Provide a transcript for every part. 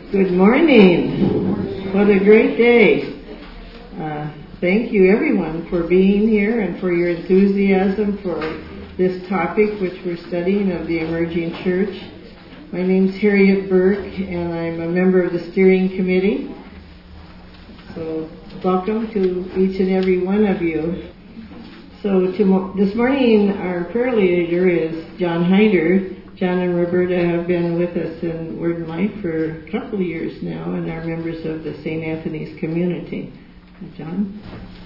Good morning. What a great day. Thank you everyone for being here and for your enthusiasm for this topic which we're studying of the emerging church. My name's Harriet Burke and I'm a member of the steering committee. So welcome to each and every one of you. So this morning our prayer leader is John Hyder. John and Roberta have been with us in Word and Life for a couple of years now and are members of the St. Anthony's community. John?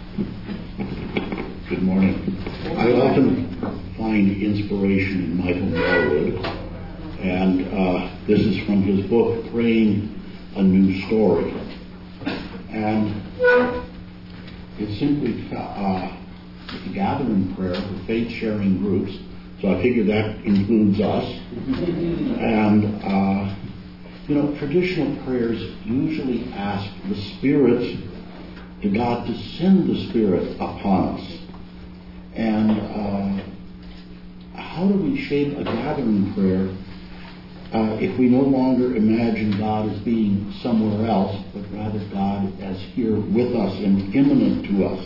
Good morning. I often find inspiration in Michael Norwood, and this is from his book, Praying a New Story. And it's simply a gathering prayer for faith-sharing groups. So I figure that includes us. And, traditional prayers usually ask the Spirit, to God to send the Spirit upon us. And how do we shape a gathering prayer if we no longer imagine God as being somewhere else, but rather God as here with us and immanent to us?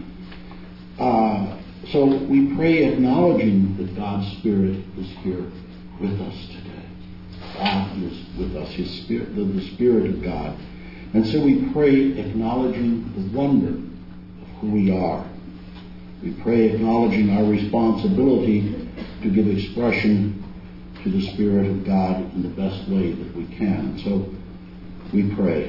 So we pray acknowledging that God's Spirit is here with us today. God is with us, His Spirit, the Spirit of God. And so we pray acknowledging the wonder of who we are. We pray acknowledging our responsibility to give expression to the Spirit of God in the best way that we can. So we pray.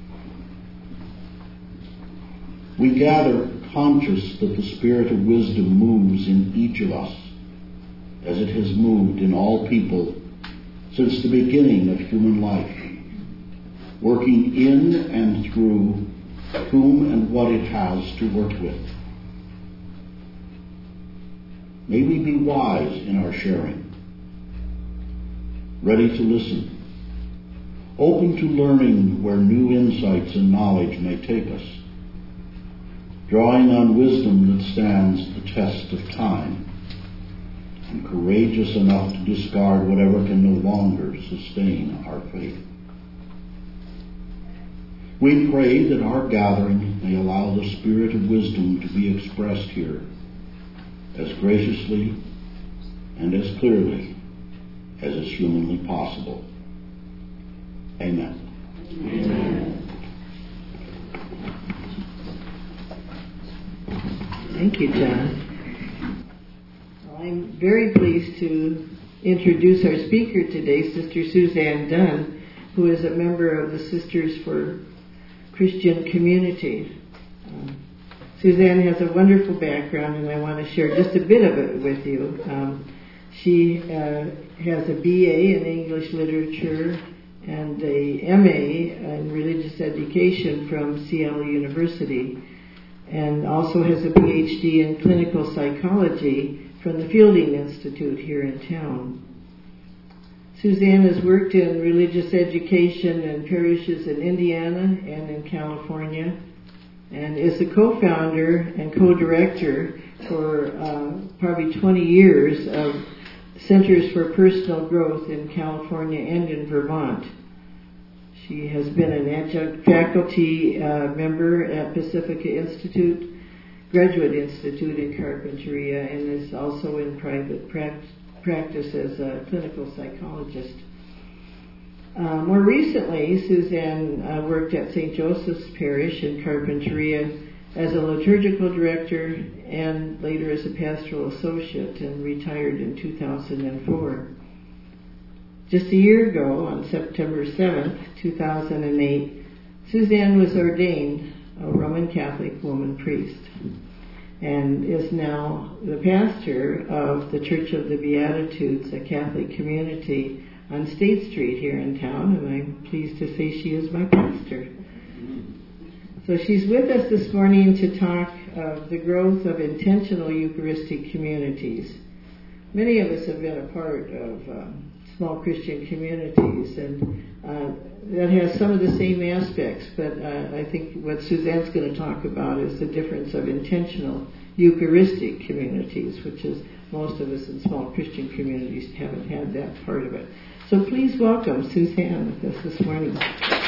We gather conscious that the Spirit of wisdom moves in each of us, as it has moved in all people since the beginning of human life, working in and through whom and what it has to work with. May we be wise in our sharing, ready to listen, open to learning where new insights and knowledge may take us, drawing on wisdom that stands the test of time, and courageous enough to discard whatever can no longer sustain our faith. We pray that our gathering may allow the Spirit of wisdom to be expressed here as graciously and as clearly as is humanly possible. Amen. Amen. Thank you, John. Well, I'm very pleased to introduce our speaker today, Sister Suzanne Dunn, who is a member of the Sisters for Christian Community. Suzanne has a wonderful background, and I want to share just a bit of it with you. She has a BA in English Literature and a MA in Religious Education from Cielo University, and also has a PhD in clinical psychology from the Fielding Institute here in town. Suzanne has worked in religious education in parishes in Indiana and in California, and is a co-founder and co-director for probably 20 years of Centers for Personal Growth in California and in Vermont. She has been an adjunct faculty member at Pacifica Institute, Graduate Institute in Carpinteria, and is also in private practice as a clinical psychologist. More recently, Suzanne worked at St. Joseph's Parish in Carpinteria as a liturgical director and later as a pastoral associate, and retired in 2004. Just a year ago, on September 7th, 2008, Suzanne was ordained a Roman Catholic woman priest and is now the pastor of the Church of the Beatitudes, a Catholic community on State Street here in town, and I'm pleased to say she is my pastor. So she's with us this morning to talk of the growth of intentional Eucharistic communities. Many of us have been a part of small Christian communities, and that has some of the same aspects, but I think what Suzanne's going to talk about is the difference of intentional Eucharistic communities, which is most of us in small Christian communities haven't had that part of it. So please welcome Suzanne with us this morning.